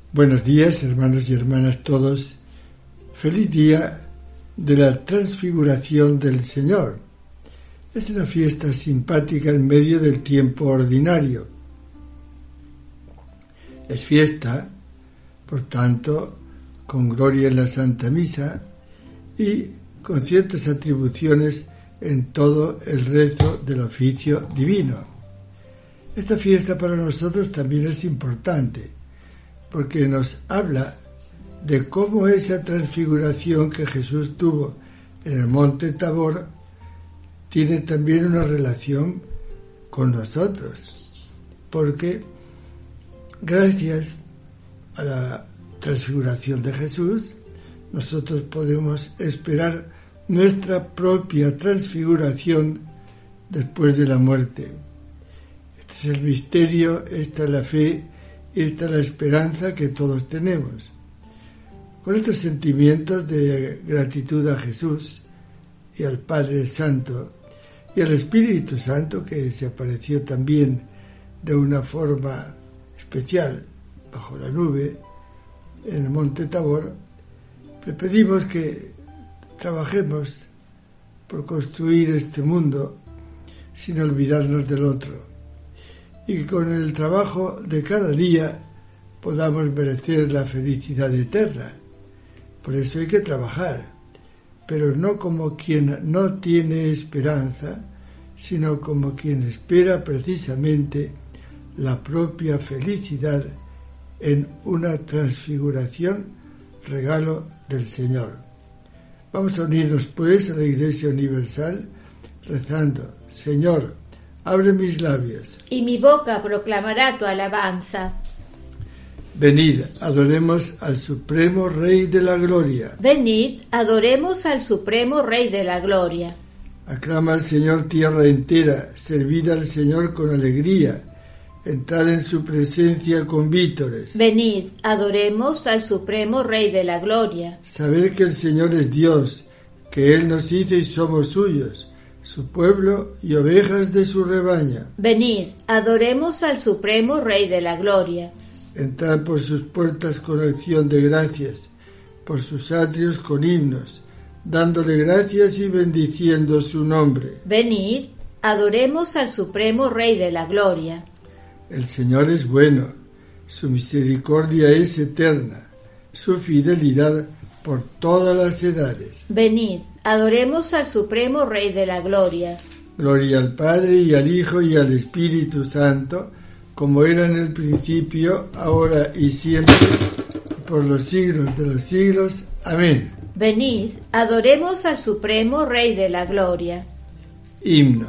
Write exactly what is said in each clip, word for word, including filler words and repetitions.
Buenos días, hermanos y hermanas todos. Feliz día de la Transfiguración del Señor. Es una fiesta simpática en medio del tiempo ordinario. Es fiesta, por tanto, con gloria en la Santa Misa y con ciertas atribuciones en todo el rezo del oficio divino. Esta fiesta para nosotros también es importante, porque nos habla de cómo esa transfiguración que Jesús tuvo en el monte Tabor tiene también una relación con nosotros, porque gracias a la transfiguración de Jesús nosotros podemos esperar nuestra propia transfiguración después de la muerte. Este es el misterio, esta es la fe, esta es la esperanza que todos tenemos. Con estos sentimientos de gratitud a Jesús y al Padre Santo y al Espíritu Santo, que se apareció también de una forma especial bajo la nube en el monte Tabor, le pedimos que trabajemos por construir este mundo sin olvidarnos del otro, y que con el trabajo de cada día podamos merecer la felicidad eterna. Por eso hay que trabajar, pero no como quien no tiene esperanza, sino como quien espera precisamente la propia felicidad en una transfiguración, regalo del Señor. Vamos a unirnos pues a la Iglesia Universal rezando: Señor, abre mis labios, y mi boca proclamará tu alabanza. Venid, adoremos al Supremo Rey de la Gloria. Venid, adoremos al Supremo Rey de la Gloria. Aclama al Señor tierra entera, servid al Señor con alegría, entrad en su presencia con vítores. Venid, adoremos al Supremo Rey de la Gloria. Sabed que el Señor es Dios, que Él nos hizo y somos suyos, su pueblo y ovejas de su rebaño. Venid, adoremos al Supremo Rey de la Gloria. Entrad por sus puertas con acción de gracias, por sus atrios con himnos, dándole gracias y bendiciendo su nombre. Venid, adoremos al Supremo Rey de la Gloria. El Señor es bueno, su misericordia es eterna, su fidelidad por todas las edades. Venid, adoremos al Supremo Rey de la Gloria. Gloria al Padre y al Hijo y al Espíritu Santo, como era en el principio, ahora y siempre, por los siglos de los siglos. Amén. Venid, adoremos al Supremo Rey de la Gloria. Himno.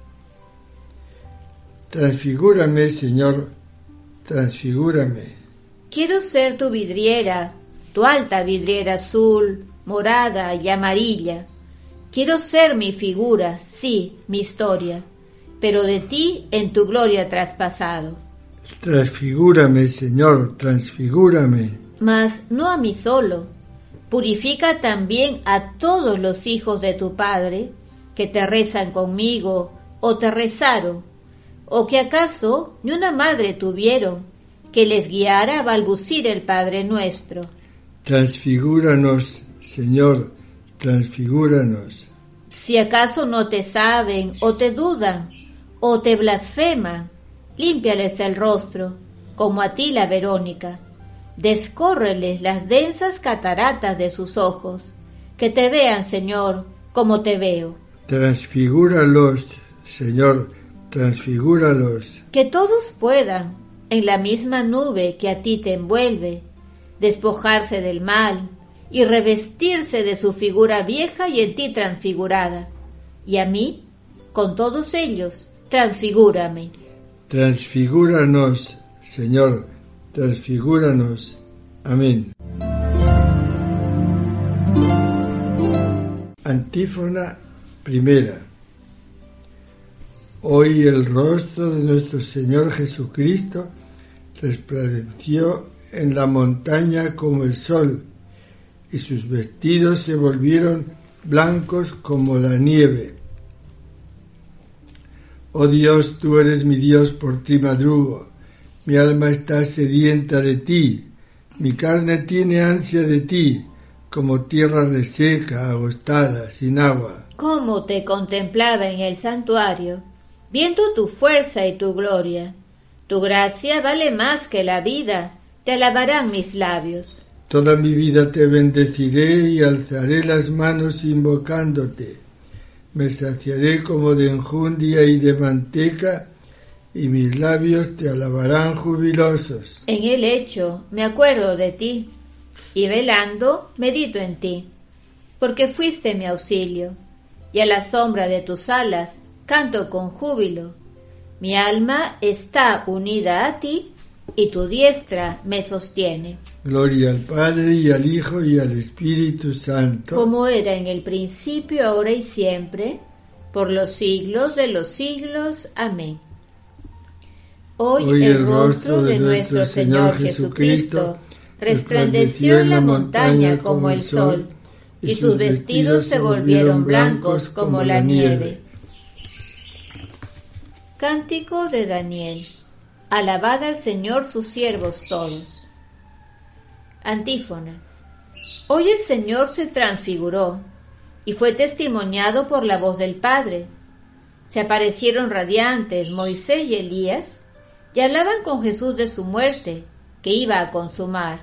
Transfigúrame, Señor, transfigúrame. Quiero ser tu vidriera, tu alta vidriera azul, morada y amarilla. Quiero ser mi figura, sí, mi historia, pero de ti en tu gloria traspasado. Transfigúrame, Señor, transfigúrame. Mas no a mí solo. Purifica también a todos los hijos de tu Padre, que te rezan conmigo, o te rezaron, o que acaso ni una madre tuvieron, que les guiara a balbucir el Padre Nuestro. Transfigúranos, Señor, transfigúranos. Si acaso no te saben, o te dudan, o te blasfeman, límpiales el rostro, como a ti la Verónica. Descórreles las densas cataratas de sus ojos, que te vean, Señor, como te veo. Transfigúralos, Señor, transfigúralos. Que todos puedan, en la misma nube que a ti te envuelve, despojarse del mal y revestirse de su figura vieja y en ti transfigurada. Y a mí, con todos ellos, transfigúrame. Transfigúranos, Señor, transfigúranos. Amén. Antífona primera. Hoy el rostro de nuestro Señor Jesucristo resplandeció en la montaña como el sol, y sus vestidos se volvieron blancos como la nieve. Oh Dios, tú eres mi Dios, por ti madrugo. Mi alma está sedienta de ti, Mi carne tiene ansia de ti, como tierra reseca, agostada, sin agua. Cómo te contemplaba en el santuario, viendo tu fuerza y tu gloria. Tu gracia vale más que la vida, te alabarán mis labios. Toda mi vida te bendeciré y alzaré las manos invocándote. Me saciaré como de enjundia y de manteca, y mis labios te alabarán jubilosos. En el lecho me acuerdo de ti, y velando medito en ti, porque fuiste mi auxilio, y a la sombra de tus alas canto con júbilo. Mi alma está unida a ti, y tu diestra me sostiene. Gloria al Padre, y al Hijo, y al Espíritu Santo. Como era en el principio, ahora y siempre, por los siglos de los siglos. Amén. Hoy, Hoy el, el rostro de nuestro Señor Jesucristo resplandeció en la montaña como el sol, y sus vestidos se volvieron blancos como la nieve. Cántico de Daniel. Alabad al Señor sus siervos todos. Antífona. Hoy el Señor se transfiguró y fue testimoniado por la voz del Padre. Se aparecieron radiantes Moisés y Elías y hablaban con Jesús de su muerte, que iba a consumar.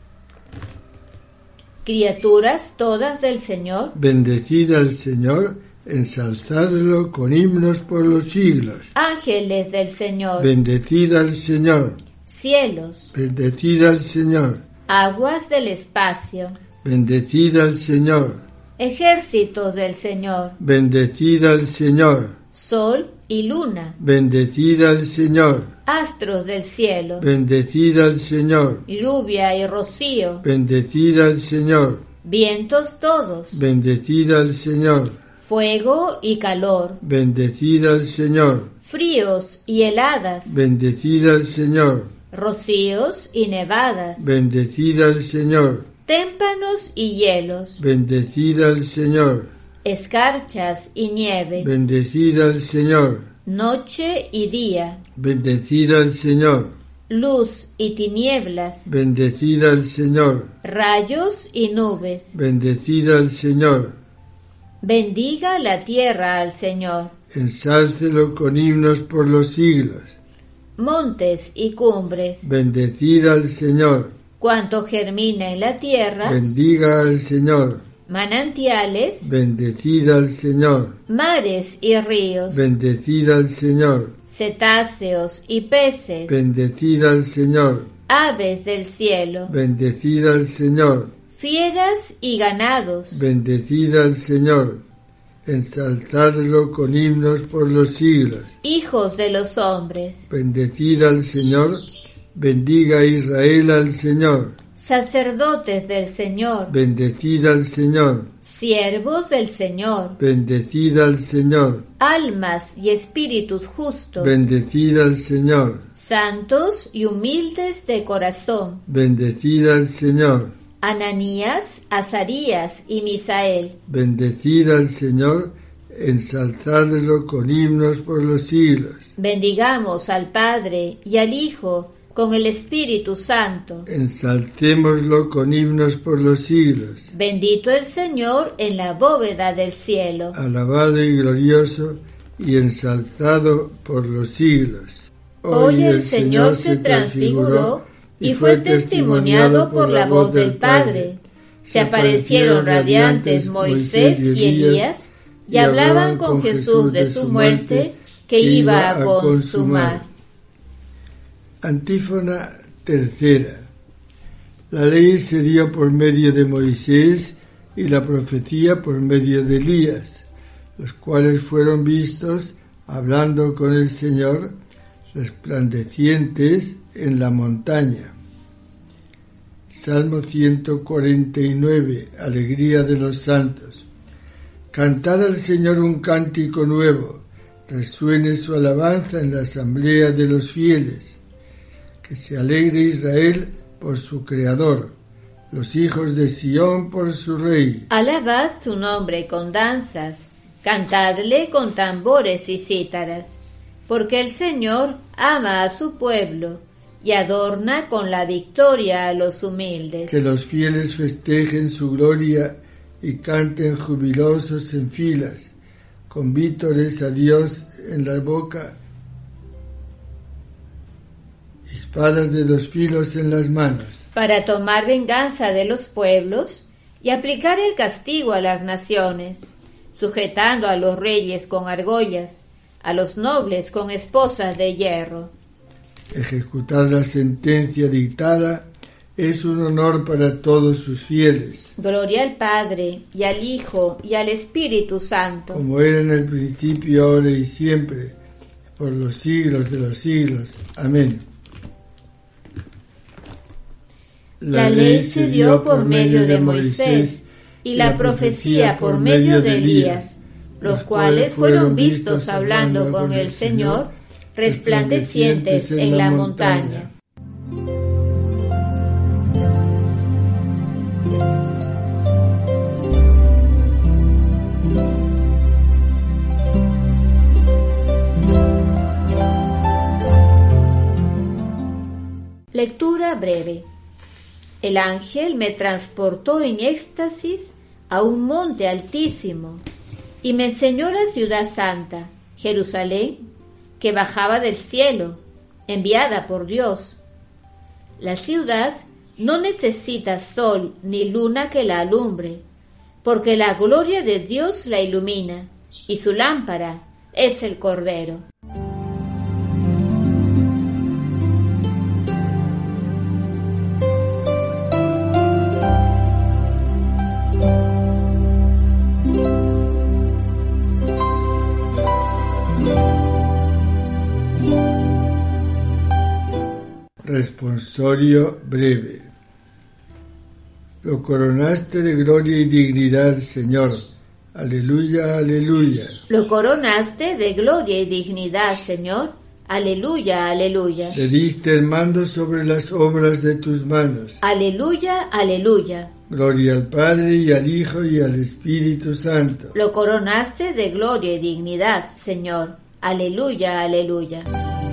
Criaturas todas del Señor, bendecid al Señor, ensalzadlo con himnos por los siglos. Ángeles del Señor, bendecid al Señor. Cielos, bendecid al Señor. Aguas del espacio, bendecid al Señor. Ejércitos del Señor, bendecid al Señor. Sol y luna, bendecid al Señor. Astros del cielo, bendecid al Señor. Lluvia y rocío, bendecid al Señor. Vientos todos, bendecid al Señor. Fuego y calor, bendecid al Señor. Fríos y heladas, bendecid al Señor. Rocíos y nevadas, bendecid al Señor. Témpanos y hielos, bendecid al Señor. Escarchas y nieves, bendecid al Señor. Noche y día, bendecid al Señor. Luz y tinieblas, bendecid al Señor. Rayos y nubes, bendecid al Señor. Bendiga la tierra al Señor, ensálcelo con himnos por los siglos. Montes y cumbres, bendecid al Señor. Cuanto germina en la tierra, bendiga al Señor. Manantiales, bendecid al Señor. Mares y ríos, bendecid al Señor. Cetáceos y peces, bendecid al Señor. Aves del cielo, bendecid al Señor. Fieras y ganados, bendecid al Señor. Ensalzadlo con himnos por los siglos. Hijos de los hombres, bendecid al Señor. Bendiga Israel al Señor. Sacerdotes del Señor, bendecid al Señor. Siervos del Señor, bendecid al Señor. Almas y espíritus justos, bendecid al Señor. Santos y humildes de corazón, bendecid al Señor. Ananías, Azarías y Misael, bendecid al Señor. Ensalzadlo con himnos por los siglos. Bendigamos al Padre y al Hijo con el Espíritu Santo. Ensalcémoslo con himnos por los siglos. Bendito el Señor en la bóveda del cielo. Alabado y glorioso y ensalzado por los siglos. Hoy, Hoy el Señor se transfiguró y fue testimoniado por la voz del Padre. Se aparecieron radiantes Moisés y Elías y hablaban con Jesús de su muerte que iba a consumar. Antífona tercera. La ley se dio por medio de Moisés y la profecía por medio de Elías, los cuales fueron vistos hablando con el Señor, resplandecientes en la montaña. Salmo ciento cuarenta y nueve. Alegría de los santos. Cantad al Señor un cántico nuevo, resuene su alabanza en la asamblea de los fieles. Que se alegre Israel por su Creador, los hijos de Sión por su Rey. Alabad su nombre con danzas, cantadle con tambores y cítaras, porque el Señor ama a su pueblo y adorna con la victoria a los humildes. Que los fieles festejen su gloria y canten jubilosos en filas, con vítores a Dios en la boca, espadas de dos filos en las manos. Para tomar venganza de los pueblos y aplicar el castigo a las naciones, sujetando a los reyes con argollas, a los nobles con esposas de hierro. Ejecutar la sentencia dictada es un honor para todos sus fieles. Gloria al Padre, y al Hijo, y al Espíritu Santo. Como era en el principio, ahora y siempre, por los siglos de los siglos. Amén. La, la ley se dio por medio de Moisés, y la profecía por medio de Elías, los cuales fueron vistos hablando con el Señor, resplandecientes en la montaña. Lectura breve. El ángel me transportó en éxtasis a un monte altísimo y me enseñó la ciudad santa, Jerusalén, que bajaba del cielo, enviada por Dios. La ciudad no necesita sol ni luna que la alumbre, porque la gloria de Dios la ilumina, y su lámpara es el Cordero. Responsorio breve. Lo coronaste de gloria y dignidad, Señor. Aleluya, aleluya. Lo coronaste de gloria y dignidad, Señor. Aleluya, aleluya. Le diste el mando sobre las obras de tus manos. Aleluya, aleluya. Gloria al Padre y al Hijo y al Espíritu Santo. Lo coronaste de gloria y dignidad, Señor. Aleluya, aleluya.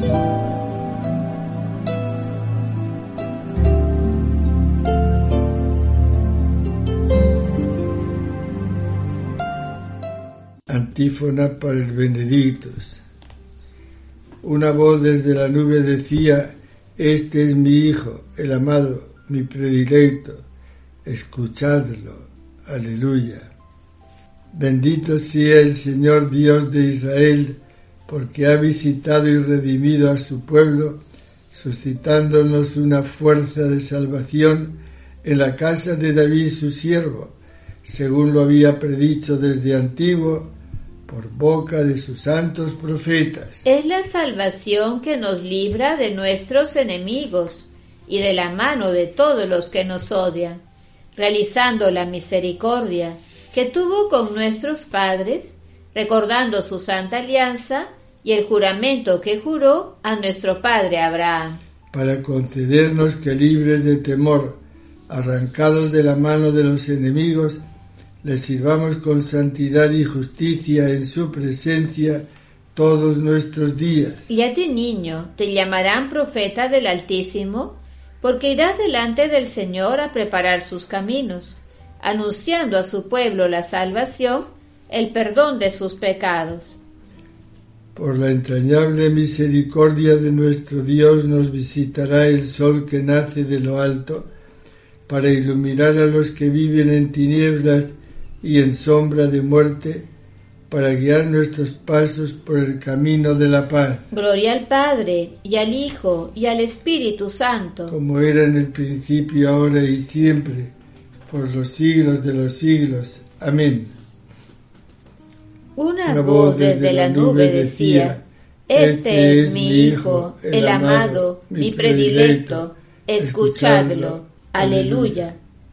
Antífona para el Benedictus. Una voz desde la nube decía: este es mi Hijo, el amado, mi predilecto, escuchadlo. Aleluya. Bendito sea el Señor Dios de Israel, porque ha visitado y redimido a su pueblo, suscitándonos una fuerza de salvación en la casa de David su siervo, según lo había predicho desde antiguo, por boca de sus santos profetas. Es la salvación que nos libra de nuestros enemigos y de la mano de todos los que nos odian, realizando la misericordia que tuvo con nuestros padres, recordando su santa alianza y el juramento que juró a nuestro padre Abraham. Para concedernos que, libres de temor, arrancados de la mano de los enemigos, le sirvamos con santidad y justicia en su presencia todos nuestros días. Y a ti, niño, te llamarán profeta del Altísimo, porque irás delante del Señor a preparar sus caminos, anunciando a su pueblo la salvación, el perdón de sus pecados. Por la entrañable misericordia de nuestro Dios nos visitará el sol que nace de lo alto, para iluminar a los que viven en tinieblas y en sombra de muerte, para guiar nuestros pasos por el camino de la paz. Gloria al Padre, y al Hijo, y al Espíritu Santo. Como era en el principio, ahora y siempre, por los siglos de los siglos. Amén. Una, Una voz desde, desde la nube decía: este es mi Hijo, el amado, mi predilecto, escuchadlo. Aleluya.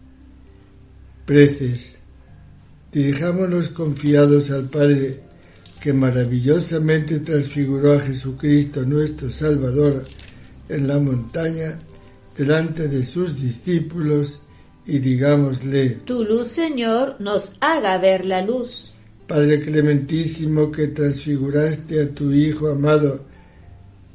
Preces. Dirijámonos confiados al Padre, que maravillosamente transfiguró a Jesucristo nuestro Salvador en la montaña delante de sus discípulos, y digámosle: tu luz, Señor, nos haga ver la luz. Padre clementísimo, que transfiguraste a tu Hijo amado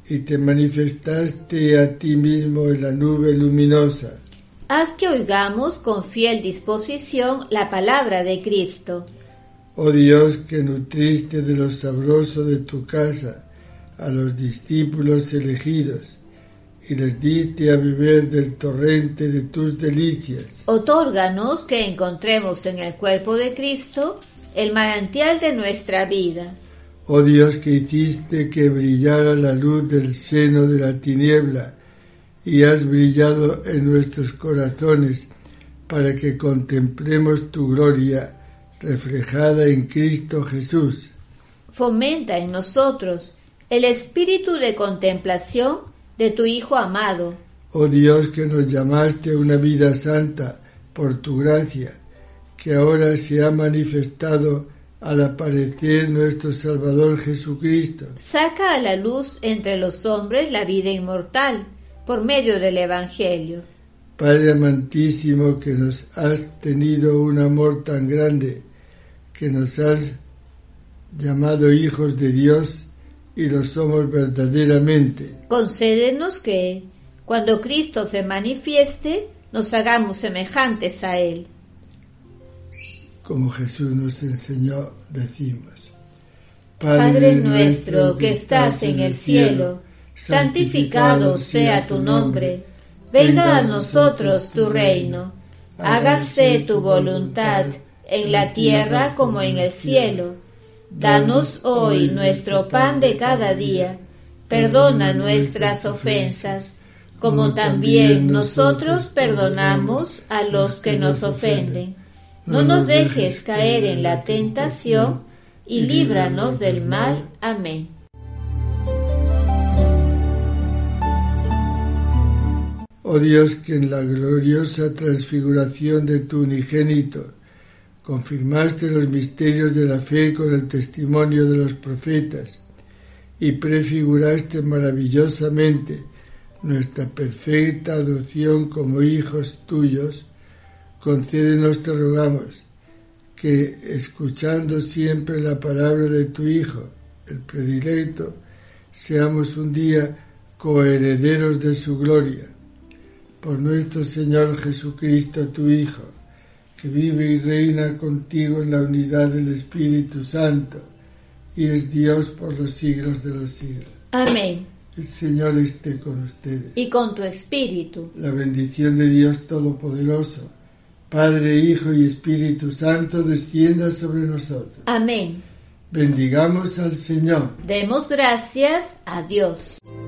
y te manifestaste a ti mismo en la nube luminosa. Haz que oigamos con fiel disposición la palabra de Cristo. Oh Dios, que nutriste de lo sabroso de tu casa a los discípulos elegidos, y les diste a beber del torrente de tus delicias. Otórganos que encontremos en el cuerpo de Cristo el manantial de nuestra vida. Oh Dios, que hiciste que brillara la luz del seno de la tiniebla, y has brillado en nuestros corazones para que contemplemos tu gloria reflejada en Cristo Jesús. Fomenta en nosotros el espíritu de contemplación de tu Hijo amado. Oh Dios, que nos llamaste a una vida santa por tu gracia, que ahora se ha manifestado al aparecer nuestro Salvador Jesucristo. Saca a la luz entre los hombres la vida inmortal por medio del Evangelio. Padre amantísimo, que nos has tenido un amor tan grande, que nos has llamado hijos de Dios y lo somos verdaderamente. Concédenos que, cuando Cristo se manifieste, nos hagamos semejantes a Él. Como Jesús nos enseñó, decimos: Padre, Padre nuestro que estás en el cielo, santificado sea tu nombre. Venga a nosotros tu reino. Hágase tu voluntad en la tierra como en el cielo. Danos hoy nuestro pan de cada día. Perdona nuestras ofensas, como también nosotros perdonamos a los que nos ofenden. No nos dejes caer en la tentación y líbranos del mal. Amén. Oh Dios, que en la gloriosa transfiguración de tu unigénito confirmaste los misterios de la fe con el testimonio de los profetas y prefiguraste maravillosamente nuestra perfecta adopción como hijos tuyos, concédenos, te rogamos, que escuchando siempre la palabra de tu Hijo, el predilecto, seamos un día coherederos de su gloria. Por nuestro Señor Jesucristo, tu Hijo, que vive y reina contigo en la unidad del Espíritu Santo, y es Dios por los siglos de los siglos. Amén. El Señor esté con ustedes. Y con tu espíritu. La bendición de Dios Todopoderoso, Padre, Hijo y Espíritu Santo, descienda sobre nosotros. Amén. Bendigamos al Señor. Demos gracias a Dios.